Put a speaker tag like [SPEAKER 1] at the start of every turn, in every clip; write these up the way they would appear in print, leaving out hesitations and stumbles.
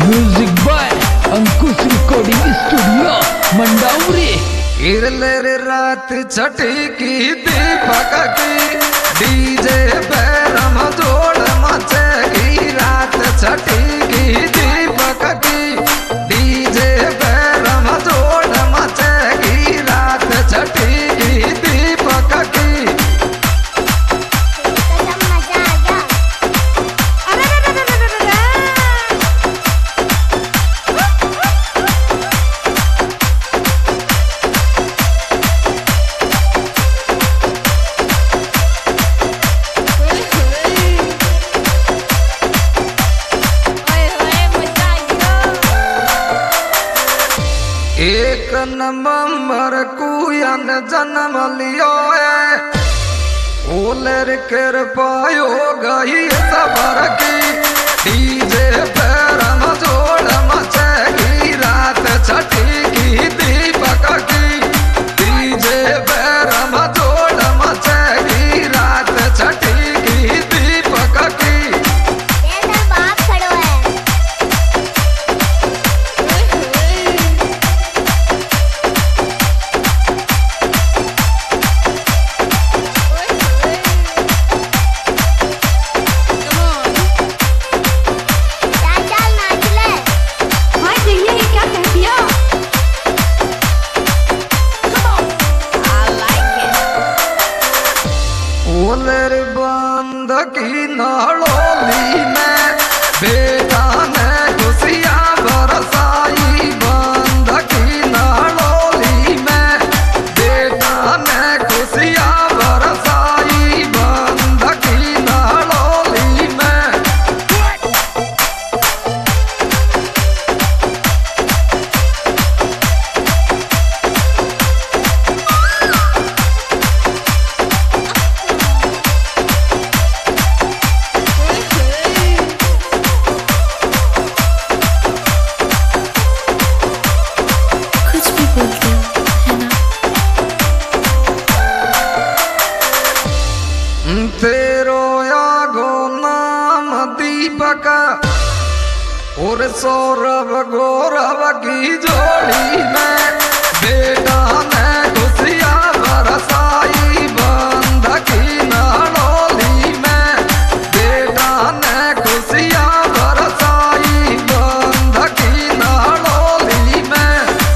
[SPEAKER 1] Music by Ankush recording studio Mandauri.
[SPEAKER 2] इरले रात छठी की दीपक की डीजे पैरम जोड़ मचेगी रात छठी की दीपक की डीजे पैरम जोड़ मचेगी रात छठी की दीपक की। एक नवंबर को यन जन्म लियो है ओलर कर पायो गई सबर की डीजे पैरम जोड़ मचेगी रात छठी की दीपक की डीजे पैरम जोड़ मचेगी रात छठी की दीपक की। ओलर बंद की नाड़ोली में बेटा ने खुशियां बरसाई बंद की नाड़ोली में बेटा ने खुशियां बरसाई बंद की नाड़ोली में। तेरो यागो नाम दीपक और सौरभ गौरव की जोड़ी में बेटा ने खुशियां बरसाई बंद की नाड़ोली में बेटा ने खुशियां बरसाई बंद की नाड़ोली में।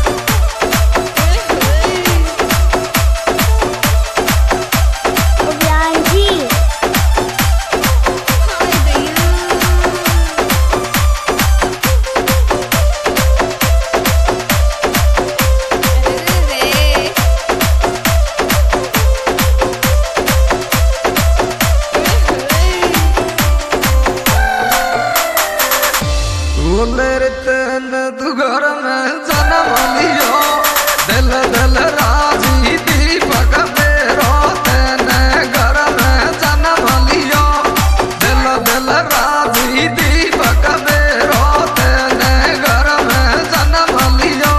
[SPEAKER 2] ओलर तेन तू घर में जन्म लियो दिल दिल राजी दीपक मेरो तेने घर में जन्म लियो दिल दिल राजी दीपक मेरो तेने घर में जन्म लियो।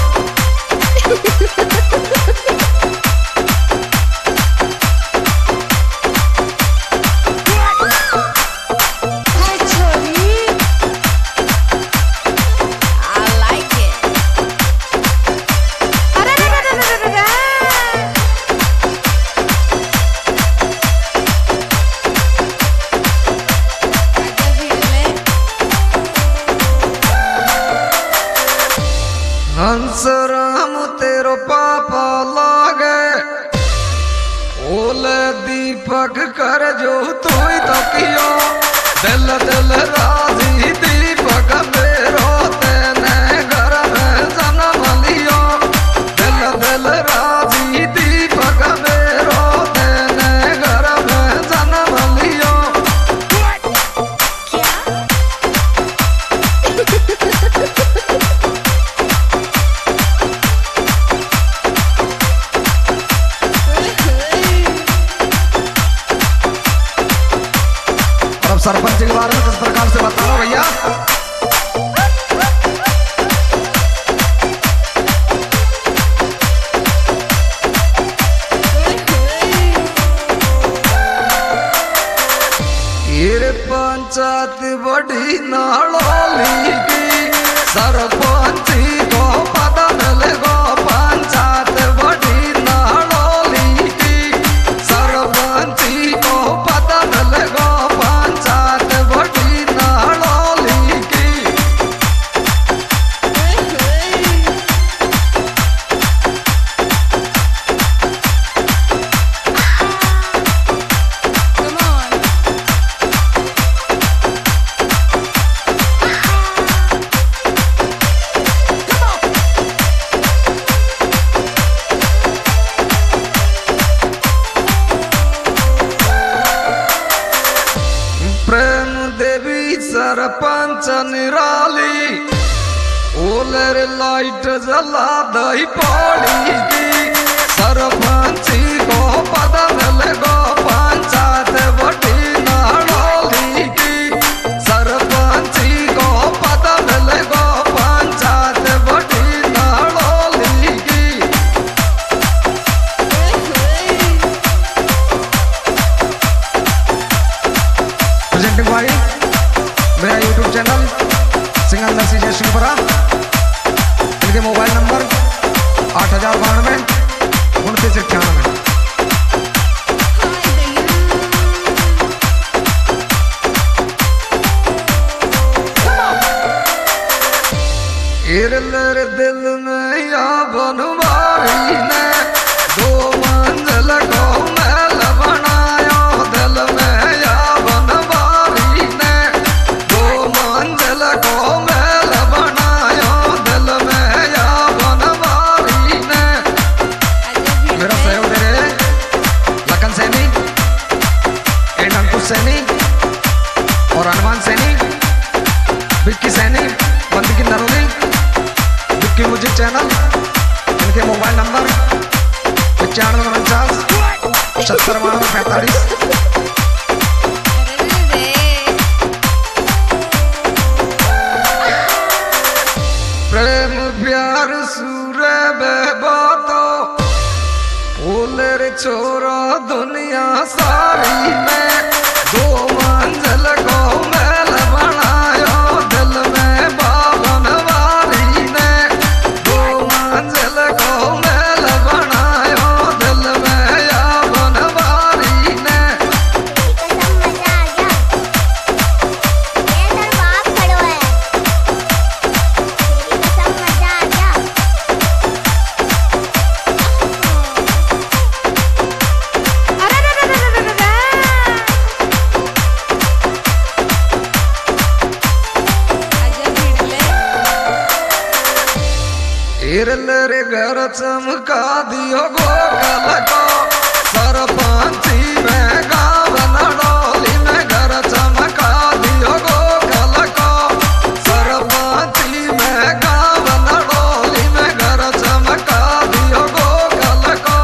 [SPEAKER 2] हंसराम तेरो पापा लागे ओले दीपक कर जो तू तो कियो दिल दिल राजी दीपक मेरो तेने घर में जन्म लियो दिल दिल राजी दीपक मेरो तेने घर में जन्म लियो। अब सरपंच के बारे में किस प्रकार से बता रहा भैया। पंचायत बड़ी नाड़ोली की सरपंची को पद मिले गो पंचायत बड़ी नाड़ोली की सरपंची को पद मिले गो पंचायत बड़ी नाड़ोली की प्रेम देवी सरपंच निराली ओलर लाइट जला दही पड़ी थी सरपंची को पद मिले गो पंचायत बड़ी नाड़ोली की सरपंची को पद मिले गो पंचायत बड़ी नाड़ोली की प्रेजेंटिंग बाय मेरा यूट्यूब चैनल सिंगर नरसी जय शिवपुरा इनके मोबाइल नंबर 8092 2998। इरलर दिल में या बनवारी ने दो मंजिल को महल बनाया दिल में या बनवारी ने दो मंजिल को महल बनाया दिल में या बनवारी ने मेरा सहयोग दे रहे लखन सैनी एंड अंकुश सैनी और हनुमान सैनी विक्की सैनी बंदी की नरोली विक्की म्यूजिक चैनल इनके मोबाइल नंबर 9549 7745। प्रेम प्यार सूरे बेबातो ओलर छोरा दुनिया सारी में दो मंजिल को महल बनायो दिल में बावन वारी ने दो मंजिल को महल बनायो दिल में यावन वारी ने इरलर घर चमका दियो गोकल को सरपंची में गाँव नड़ोली में घर चमका दियो गोकल को सरपंची में गाँव नड़ोली में घर चमका दियो गोकल को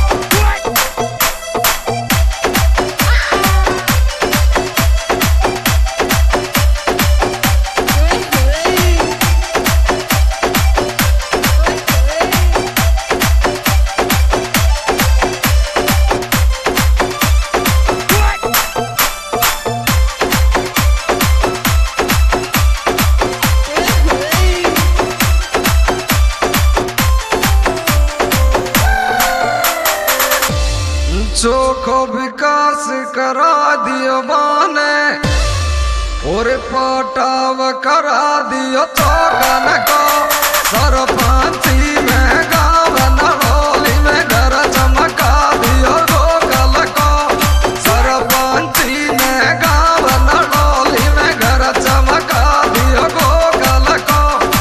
[SPEAKER 2] चोखो विकास करा दियो बाने और पटाव करा दियो चौकन को सरपंची में गाँव नड़ोली में घर चमका दियो गोकल को सरपंची में गाँव नड़ोली में घर चमका दियो गोकल को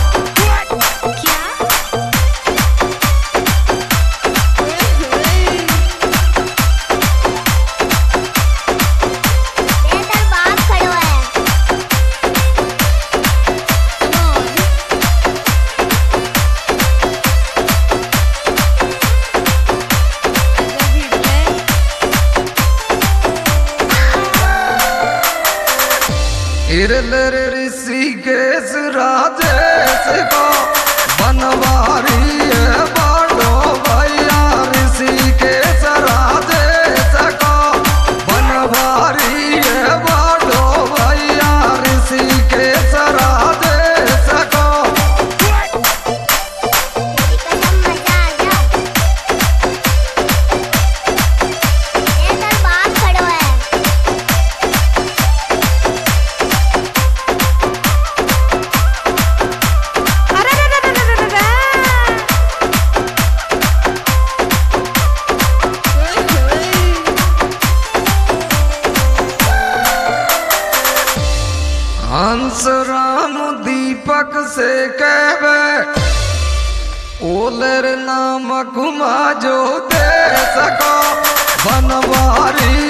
[SPEAKER 2] इरलर ऋषिकेश राजेश को बनवारी बाडो भैया ऋषिकेश राजेश को बनवारी बाडो भैया ऋषिकेश राजेश को हंस राम दीपक से कहवे ओलर नाम घुमा जो दे सको बनवारी